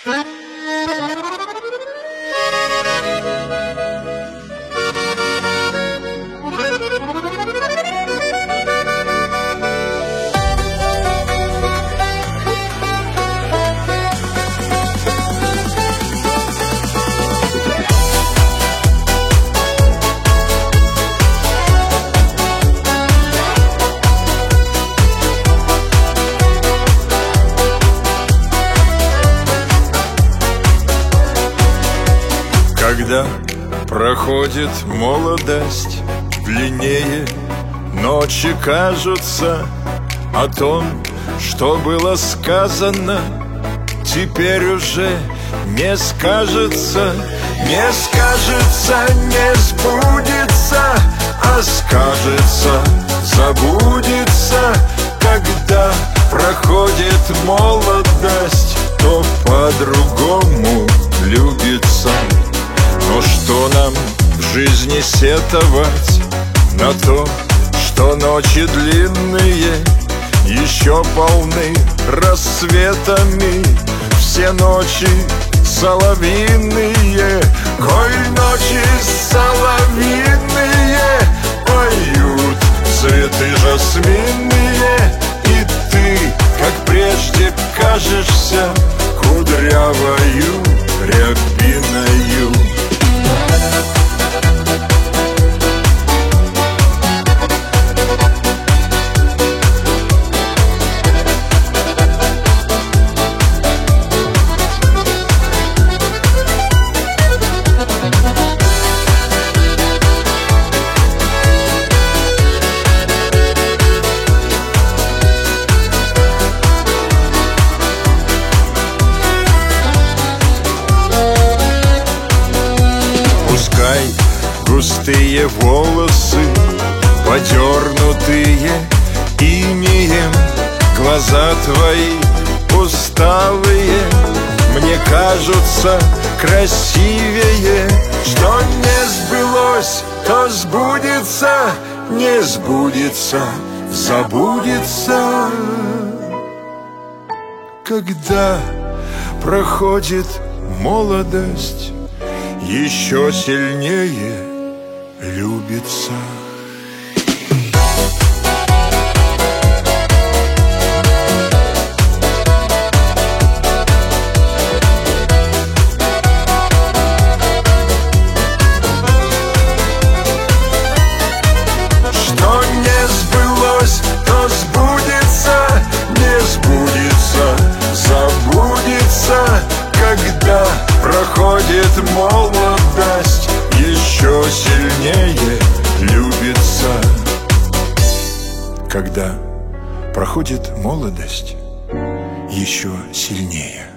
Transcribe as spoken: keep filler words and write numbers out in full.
Когда проходит молодость, длиннее ночи кажутся. О том, что было сказано, теперь уже не скажется. Не скажется, не сбудется, а скажется, забудется. Когда проходит молодость, то по-другому любится. Но что нам в жизни сетовать на то, что ночи длинные еще полны рассветами? Все ночи соловьиные, коль ночи соловьиные, поют цветы жасминные. И ты, как прежде, кажешься кудрявою рябиною. Густые волосы, подернутые инеем, глаза твои усталые мне кажутся красивее. Что не сбылось, то сбудется, не сбудется, забудется. Когда проходит молодость, еще сильнее любится. Что не сбылось, то сбудется, не сбудется, забудется. Когда проходит молодость, еще сильнее любится. Когда проходит молодость, еще сильнее